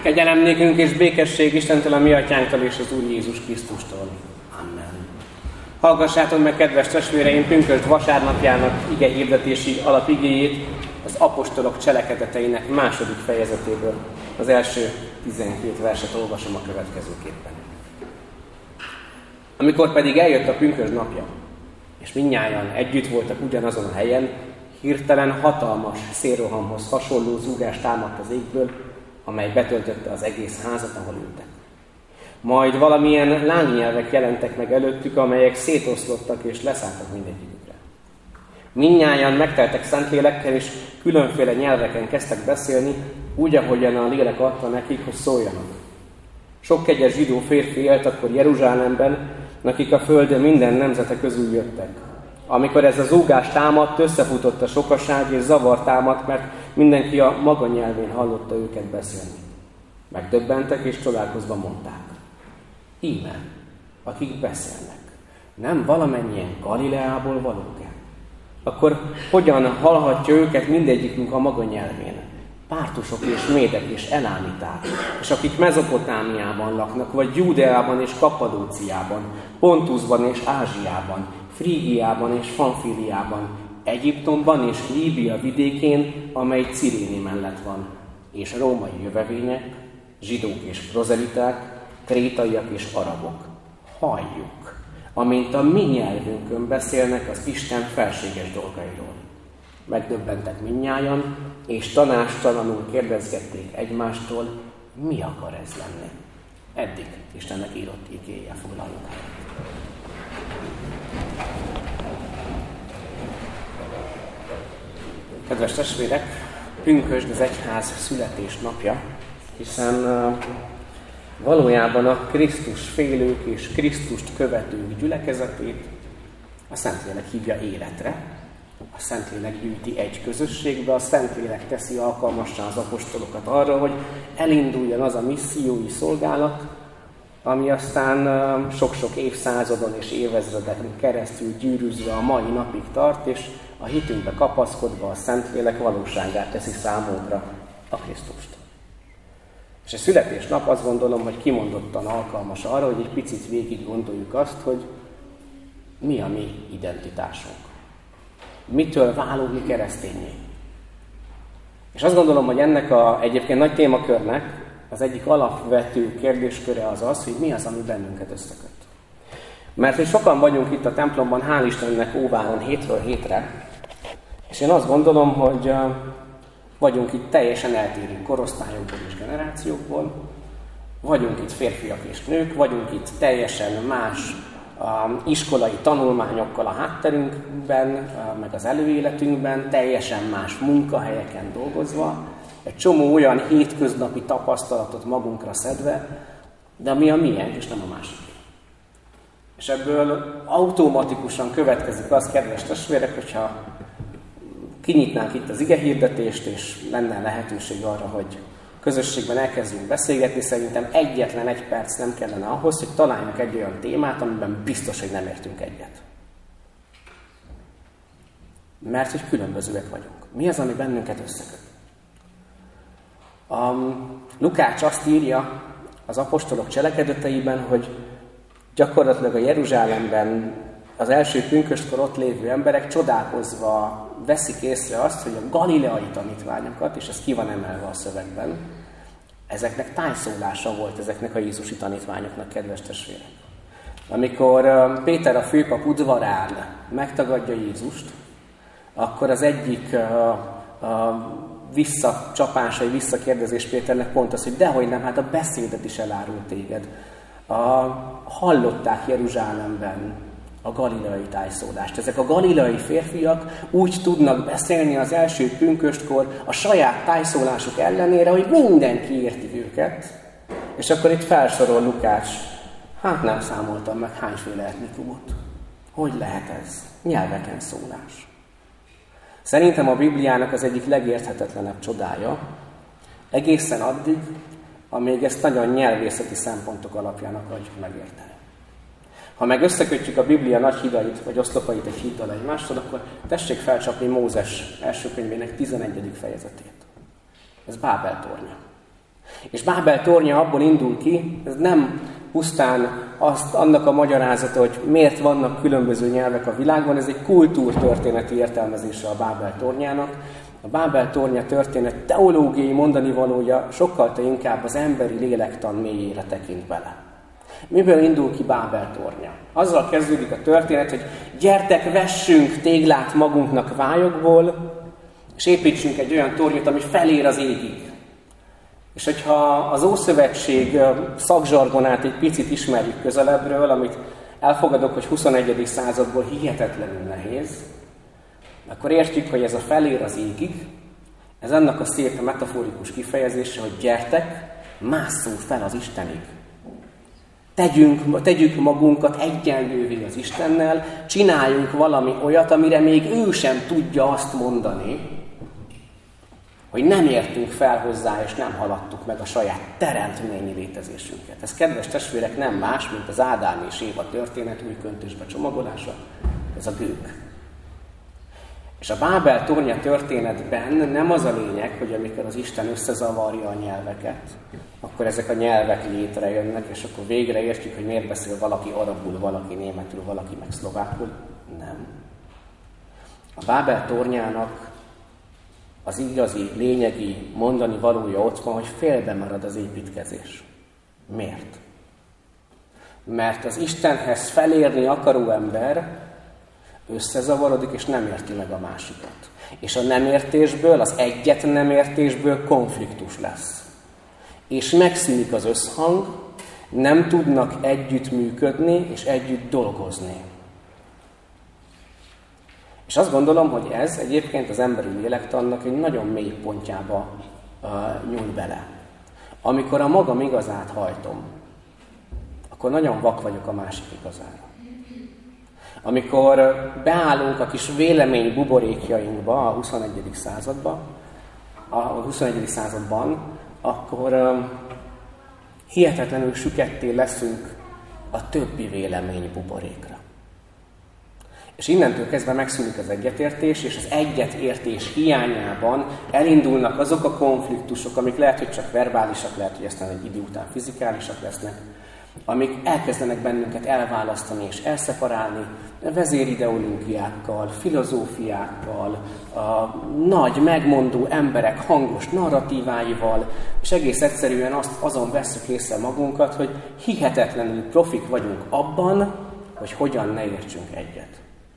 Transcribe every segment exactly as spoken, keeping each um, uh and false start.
Kegyelem nékünk és békesség Istentől, a mi atyánktól és az Úr Jézus Krisztustól. Amen. Hallgassátok meg, kedves testvéreim, pünkösd vasárnapjának ige hirdetési alapigéjét az apostolok cselekedeteinek második fejezetéből. Az első tizenkét verset olvasom a következőképpen. Amikor pedig eljött a pünkösd napja, és mindnyájan együtt voltak ugyanazon a helyen, hirtelen hatalmas szélrohamhoz hasonló zúgás támadt az égből, amely betöltötte az egész házat, ahol ültek. Majd valamilyen lángnyelvek jelentek meg előttük, amelyek szétoszlottak és leszálltak mindegyikükre. Mindnyájan megteltek Szentlélekkel, és különféle nyelveken kezdtek beszélni, úgy, ahogyan a lélek adta nekik, hogy szóljanak. Sok kegyes zsidó férfi élt akkor Jeruzsálemben, akik a föld minden nemzete közül jöttek. Amikor ez a zúgás támadt, összefutott a sokaság, és zavar támadt, mert mindenki a maga nyelvén hallotta őket beszélni. Megdöbbentek, és csodálkozva mondták: íme, akik beszélnek, nem valamennyien Galileából valók-e? Akkor hogyan hallhatja őket mindegyikünk a maga nyelvén? Pártusok és médek és elámiták, és akik Mezopotámiában laknak, vagy Júdeában és Kappadóciában, Pontusban és Ázsiában, Frígiában és Pamfíliában, Egyiptomban és Líbia vidékén, amely Ciréni mellett van, és római jövevények, zsidók és prozeliták, krétaiak és arabok. Halljuk, amint a mi nyelvünkön beszélnek az Isten felséges dolgairól. Megdöbbentek mindnyájan, és tanástalanul kérdezgették egymástól, mi akar ez lenni. Eddig Istennek írott igéje, foglaljuk el. Kedves testvérek, pünkösd az egyház születésnapja, hiszen uh, valójában a Krisztus félők és Krisztust követők gyülekezetét a Szentlélek hívja életre, a Szentlélek gyűjti egy közösségbe, a Szentlélek teszi alkalmassá az apostolokat arra, hogy elinduljon az a missziói szolgálat, ami aztán uh, sok-sok évszázadon és évezredeken keresztül gyűrűzve a mai napig tart, és a hitünkbe kapaszkodva a Szentlélek valóságát teszi számunkra a Krisztust. És a születésnap, azt gondolom, hogy kimondottan alkalmas arra, hogy egy picit végig gondoljuk azt, hogy mi a mi identitásunk. Mitől válunk mi keresztényé. És azt gondolom, hogy ennek a egyébként nagy témakörnek az egyik alapvető kérdésköre az az, hogy mi az, ami bennünket összeköt. Mert hogy sokan vagyunk itt a templomban, hál' Istennek óváron hétről hétre, és én azt gondolom, hogy uh, vagyunk itt teljesen eltérő korosztályokból és generációkból, vagyunk itt férfiak és nők, vagyunk itt teljesen más uh, iskolai tanulmányokkal a hátterünkben, uh, meg az előéletünkben, teljesen más munkahelyeken dolgozva, egy csomó olyan hétköznapi tapasztalatot magunkra szedve, de ami a miénk, és nem a másik. És ebből automatikusan következik az, kedves testvérek, hogyha kinyitnánk itt az igehirdetést, és lenne lehetőség arra, hogy közösségben elkezdjünk beszélgetni, szerintem egyetlen egy perc nem kellene ahhoz, hogy találjunk egy olyan témát, amiben biztos, hogy nem értünk egyet. Mert hogy különbözőek vagyunk. Mi az, ami bennünket összeköt? A Lukács azt írja az apostolok cselekedeteiben, hogy gyakorlatilag a Jeruzsálemben az első pünköstkor ott lévő emberek csodálkozva veszik észre azt, hogy a galileai tanítványokat, és ez ki van emelve a szövegben, ezeknek tájszólása volt ezeknek a jézusi tanítványoknak, kedves testvérek. Amikor Péter a főpap udvarán megtagadja Jézust, akkor az egyik a, a visszacsapása, egy visszakérdezés Péternek pont az, hogy dehogy nem, hát a beszédet is elárult téged. A, hallották Jeruzsálemben a galileai tájszólást. Ezek a galileai férfiak úgy tudnak beszélni az első pünköstkor a saját tájszólásuk ellenére, hogy mindenki érti őket. És akkor itt felsorol Lukács, hát nem számoltam meg hányféle etnikumot. Hogy lehet ez? Nyelveken szólás. Szerintem a Bibliának az egyik legérthetetlenebb csodája, egészen addig, amíg ezt nagyon nyelvészeti szempontok alapján akarjuk megérteni. Ha meg összekötjük a Biblia nagy hídait, vagy oszlopait egy híddal egymástól, akkor tessék felcsapni Mózes első könyvének tizenegyedik fejezetét. Ez Bábel tornya. És Bábel tornya abból indul ki, ez nem pusztán azt, annak a magyarázata, hogy miért vannak különböző nyelvek a világban, ez egy kultúrtörténeti értelmezése a Bábel tornyának. A Bábel tornya történet teológiai mondani valója sokkal inkább az emberi lélektan mélyére tekint bele. Miből indul ki Bábel tornya? Azzal kezdődik a történet, hogy gyertek, vessünk téglát magunknak vályokból, és építsünk egy olyan tornyot, ami felér az égig. És hogyha az Ószövetség szakzsargonát egy picit ismerjük közelebbről, amit elfogadok, hogy huszonegyedik századból hihetetlenül nehéz, akkor értjük, hogy ez a felér az égig, ez annak a szép metaforikus kifejezése, hogy gyertek, másszunk fel az Istenig. Tegyünk, tegyük magunkat egyenlővé az Istennel, csináljunk valami olyat, amire még ő sem tudja azt mondani, hogy nem értünk fel hozzá, és nem haladtuk meg a saját teremtményi létezésünket. Ez, kedves testvérek, nem más, mint az Ádám és Éva történet új köntösbe csomagolása, ez a gőg. És a Bábel tornya történetben nem az a lényeg, hogy amikor az Isten összezavarja a nyelveket, akkor ezek a nyelvek létrejönnek, és akkor végre értjük, hogy miért beszél valaki arabul, valaki németül, valaki meg szlovákul. Nem. A Bábel tornyának az igazi, lényegi mondani valója ott van, hogy félbe marad az építkezés. Miért? Mert az Istenhez felérni akaró ember összezavarodik, és nem érti meg a másikat. És a nem értésből, az egyet nem értésből konfliktus lesz. És megszűnik az összhang, nem tudnak együttműködni, és együtt dolgozni. És azt gondolom, hogy ez egyébként az emberi lélektannak egy nagyon mély pontjába uh, nyúl bele. Amikor a magam igazát hajtom, akkor nagyon vak vagyok a másik igazára. Amikor beállunk a kis vélemény buborékjainkba a huszonegyedik századba, a huszonegyedik században, akkor uh, hihetetlenül süketté leszünk a többi vélemény buborékra. És innentől kezdve megszűnik az egyetértés, és az egyetértés hiányában elindulnak azok a konfliktusok, amik lehet, hogy csak verbálisak, lehet, hogy aztán egy idő után fizikálisak lesznek, amik elkezdenek bennünket elválasztani és elszeparálni vezérideológiákkal, filozófiákkal, a nagy megmondó emberek hangos narratíváival, és egész egyszerűen azt, azon vesszük észre magunkat, hogy hihetetlenül profik vagyunk abban, hogy hogyan ne értsünk egyet.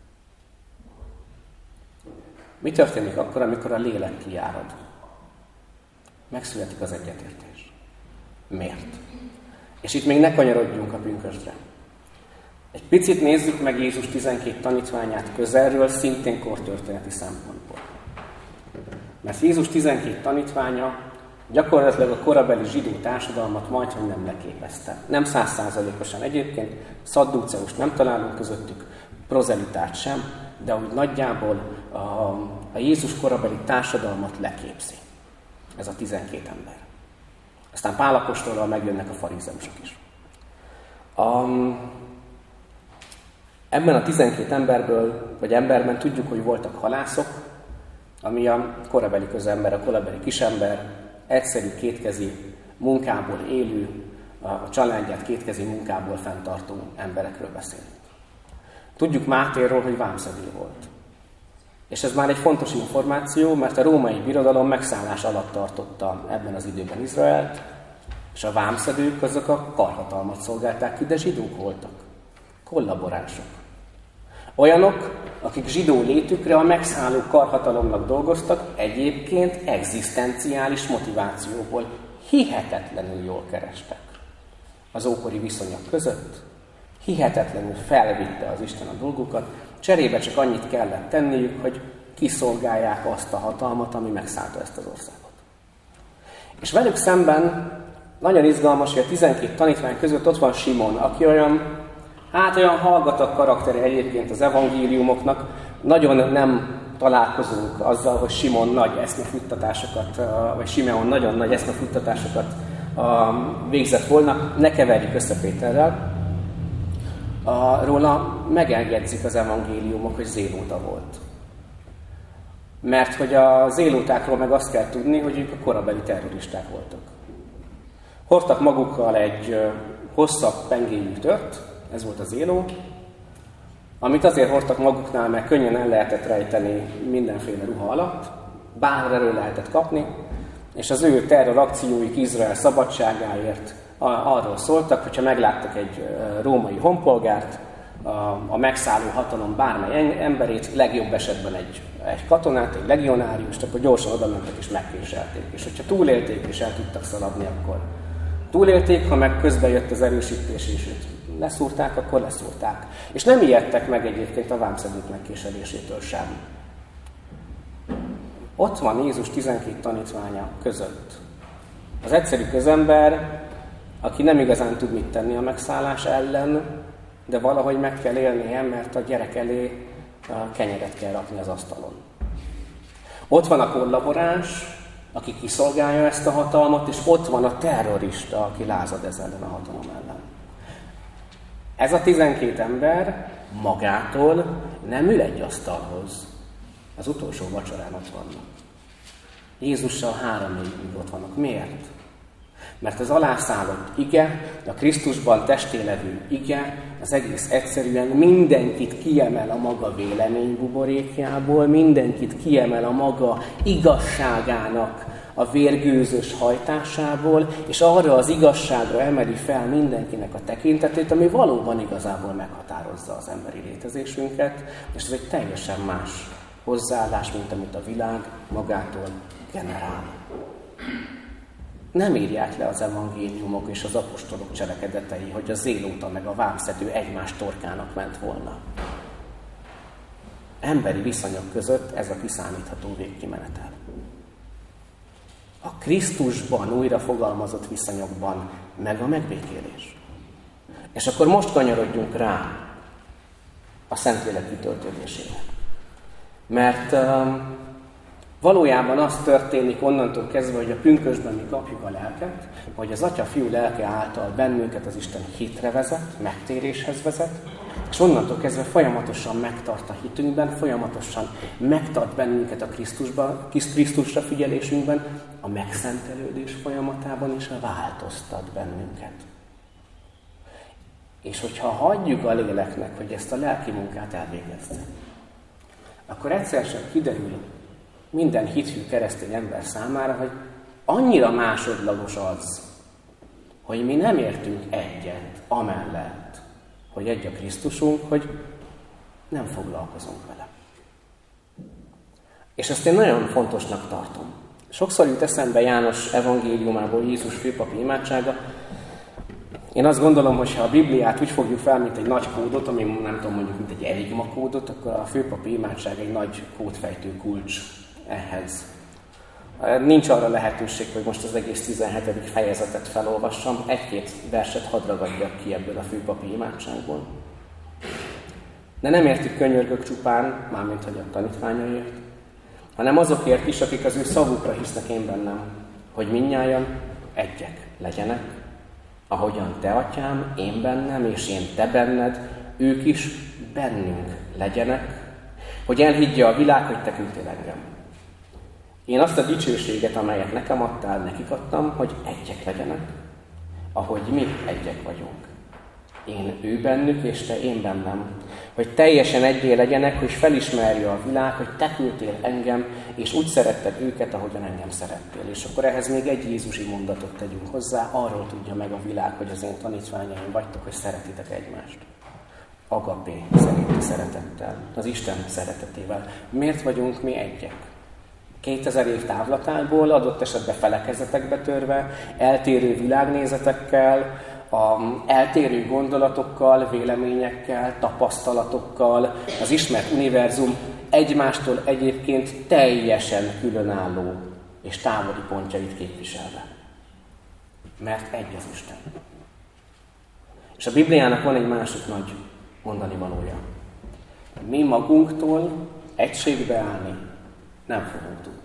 Mi történik akkor, amikor a lélek kijárad? Megszületik az egyetértés. Miért? És itt még ne kanyarodjunk a pünkösdre. Egy picit nézzük meg Jézus tizenkét tanítványát közelről, szintén kortörténeti szempontból. Mert Jézus tizenkét tanítványa gyakorlatilag a korabeli zsidó társadalmat majdhogy nem leképezte. Nem száz százalékosan egyébként, szadduceust nem találunk közöttük, prozelitát sem, de úgy nagyjából a, a Jézus korabeli társadalmat leképzi. Ez a tizenkét ember. Aztán Pál apostolral megjönnek a farizeusok is. Um, ebben a tizenkét emberből, vagy emberben tudjuk, hogy voltak halászok, ami a korabeli közember, a korabeli kisember, egyszerű kétkezi munkából élő, a családját kétkezi munkából fenntartó emberekről beszélünk. Tudjuk Mátéról, hogy vámszedő volt. És ez már egy fontos információ, mert a római birodalom megszállás alatt tartotta ebben az időben Izraelt, és a vámszedők azok a karhatalmat szolgálták ki, de zsidók voltak. Kollaboránsok. Olyanok, akik zsidó létükre a megszálló karhatalomnak dolgoztak, egyébként egzisztenciális motivációból hihetetlenül jól kerestek. Az ókori viszonyok között hihetetlenül felvitte az Isten a dolgukat, cserébe csak annyit kellett tenniük, hogy kiszolgálják azt a hatalmat, ami megszállta ezt az országot. És velük szemben nagyon izgalmas, hogy a tizenkét tanítvány között ott van Simon, aki olyan, hát olyan hallgatag karaktere egyébként az evangéliumoknak. Nagyon nem találkozunk azzal, hogy Simon nagy eszmefuttatásokat, vagy Simeon nagyon nagy eszmefuttatásokat végzett volna. Ne keverjük össze Péterrel. Róla megengedzik az evangéliumok, hogy zélóta volt. Mert hogy a zélótákról meg azt kell tudni, hogy ők a korabeli terroristák voltak. Hoztak magukkal egy hosszabb pengéjű tört, ez volt az éló, amit azért hoztak maguknál, mert könnyen el lehetett rejteni mindenféle ruha alatt, bárhol elő lehetett kapni, és az ő terrorakcióik Izrael szabadságáért arról szóltak, hogyha megláttak egy római honpolgárt, a, a megszálló hatalom bármely emberét, legjobb esetben egy, egy katonát, egy legionáriust, akkor gyorsan oda mentek és megkéselték. És hogyha túlélték és el tudtak szaladni, akkor túlélték, ha meg közben jött az erősítés és őt leszúrták, akkor leszúrták. És nem ijedtek meg egyébként a vámszedők megkéselésétől sem. Ott van Jézus tizenkét tanítványa között. Az egyszerű közember, aki nem igazán tud mit tenni a megszállás ellen, de valahogy meg kell élnie, mert a gyerek elé a kenyeret kell rakni az asztalon. Ott van a kollaboráns, aki kiszolgálja ezt a hatalmat, és ott van a terrorista, aki lázad ez ellen a hatalom ellen. Ez a tizenkét ember magától nem ül egy asztalhoz. Az utolsó vacsorán ott vannak. Jézussal három-négy ott vannak. Miért? Mert az alászállott ige, a Krisztusban testé levő ige, az egész egyszerűen mindenkit kiemel a maga véleménybuborékjából, mindenkit kiemel a maga igazságának a vérgőzös hajtásából, és arra az igazságra emeli fel mindenkinek a tekintetét, ami valóban igazából meghatározza az emberi létezésünket, és ez egy teljesen más hozzáállás, mint amit a világ magától generál. Nem írják le az evangéliumok és az apostolok cselekedetei, hogy a zélóta meg a vámszedő egymás torkának ment volna. Emberi viszonyok között ez a kiszámítható végkimenetel. A Krisztusban újra fogalmazott viszonyokban meg a megbékélés. És akkor most kanyarodjunk rá a Szentlélek kitöltődésére. Mert uh, valójában az történik onnantól kezdve, hogy a pünkösdben mi kapjuk a lelket, hogy az Atya Fiú lelke által bennünket az Isten hitre vezet, megtéréshez vezet, és onnantól kezdve folyamatosan megtart a hitünkben, folyamatosan megtart bennünket a Krisztusban, Krisztusra figyelésünkben, a megszentelődés folyamatában is változtat bennünket. És hogyha hagyjuk a léleknek, hogy ezt a lelki munkát elvégezze, akkor egyszer csak kiderül minden hithű keresztény ember számára, hogy annyira másodlagos az, hogy mi nem értünk egyet amellett, hogy egy a Krisztusunk, hogy nem foglalkozunk vele. És ezt én nagyon fontosnak tartom. Sokszor jut eszembe János evangéliumából Jézus főpapi imádsága. Én azt gondolom, hogy ha a Bibliát úgy fogjuk fel, mint egy nagy kódot, ami nem tudom, mondjuk, mint egy enigma kódot, akkor a főpapi imádság egy nagy kódfejtő kulcs ehhez. Nincs arra lehetőség, hogy most az egész tizenhetedik fejezetet felolvassam, egy-két verset hadd ragadjak ki ebből a főpapi imádságból. De nem értük könyörgök csupán, mármint hogy a tanítványaiért, hanem azokért is, akik az ő szavukra hisznek én bennem, hogy mindnyájan egyek legyenek, ahogyan te, atyám, én bennem, és én te benned, ők is bennünk legyenek, hogy elhiggye a világ, hogy te küldtél engem. Én azt a dicsőséget, amelyet nekem adtál, nekik adtam, hogy egyek legyenek, ahogy mi egyek vagyunk. Én ő bennük, és te én bennem. Hogy teljesen egyé legyenek, hogy felismerje a világ, hogy te küldtél engem, és úgy szeretted őket, ahogyan engem szerettél. És akkor ehhez még egy jézusi mondatot tegyünk hozzá, arról tudja meg a világ, hogy az én tanítványaim vagytok, hogy szeretitek egymást. Agapé szerinti szeretettel, az Isten szeretetével. Miért vagyunk mi egyek? kétezer év távlatából, adott esetben felekezetekbe törve, eltérő világnézetekkel, a eltérő gondolatokkal, véleményekkel, tapasztalatokkal, az ismert univerzum egymástól egyébként teljesen különálló és távoli pontjait képviselve. Mert egy az Isten. És a Bibliának van egy másik nagy mondani valója. Mi magunktól egységbe állni nem fogunk tudni.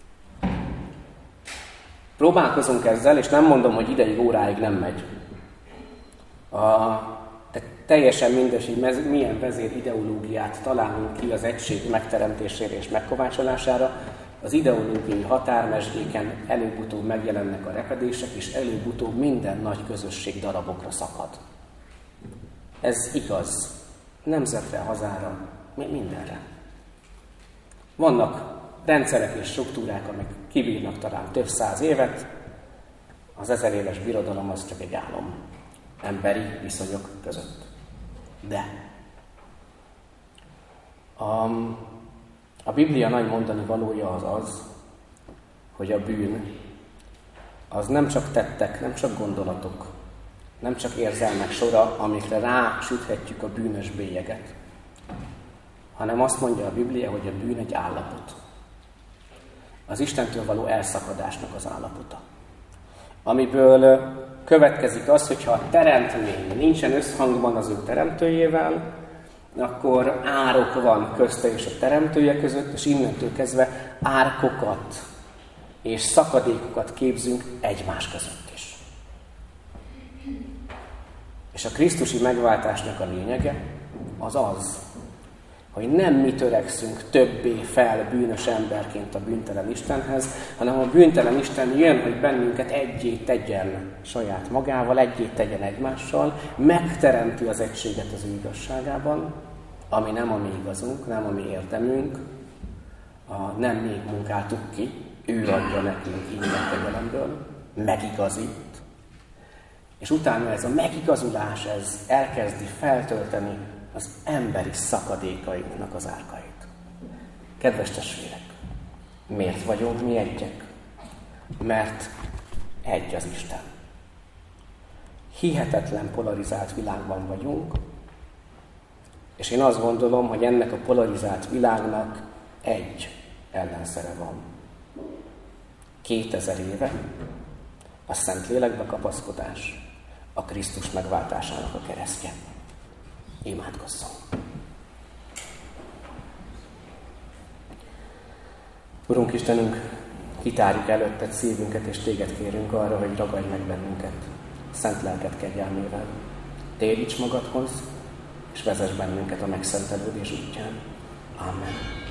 Próbálkozunk ezzel, és nem mondom, hogy ideig, óráig nem megy. A, de teljesen mindegy, hogy mez, milyen vezér ideológiát találunk ki az egység megteremtésére és megkovácsolására, az ideológiai határmesdéken előbb-utóbb megjelennek a repedések, és előbb-utóbb minden nagy közösség darabokra szakad. Ez igaz. Nemzetre, hazára, mindenre. Vannak rendszerek és struktúrák, amik kibírnak talán több száz évet, az ezer éves birodalom az csak egy álom emberi viszonyok között. De a, a Biblia nagy mondani valója az az, hogy a bűn az nem csak tettek, nem csak gondolatok, nem csak érzelmek sora, amikre rásüthetjük a bűnös bélyeget, hanem azt mondja a Biblia, hogy a bűn egy állapot. Az Istentől való elszakadásnak az állapota. Amiből következik az, hogyha a teremtmény nincsen összhangban az ő teremtőjével, akkor árok van közte és a teremtője között, és innentől kezdve árkokat és szakadékokat képzünk egymás között is. És a krisztusi megváltásnak a lényege az az, hogy nem mi törekszünk többé fel bűnös emberként a bűntelen Istenhez, hanem a bűntelen Isten jön, hogy bennünket egyé tegyen saját magával, egyé tegyen egymással, megteremti az egységet az ő igazságában, ami nem a mi igazunk, nem a mi érdemünk, a nem mi munkáltuk ki, ő adja nekünk ingyen kegyelemből, megigazít. És utána ez a megigazulás, ez elkezdi feltölteni az emberi szakadékainknak az árkait. Kedves testvérek, miért vagyunk mi egyek? Mert egy az Isten. Hihetetlen polarizált világban vagyunk, és én azt gondolom, hogy ennek a polarizált világnak egy ellenszere van. Kétezer éve a Szentlélekbe kapaszkodás, a Krisztus megváltásának a keresztje. Imádkozzunk! Urunk Istenünk, kitárjuk előtted szívünket, és téged kérünk arra, hogy ragadj meg bennünket szent lelked kegyelmével. Téríts magadhoz, és vezess bennünket a megszentelődés útján. Amen.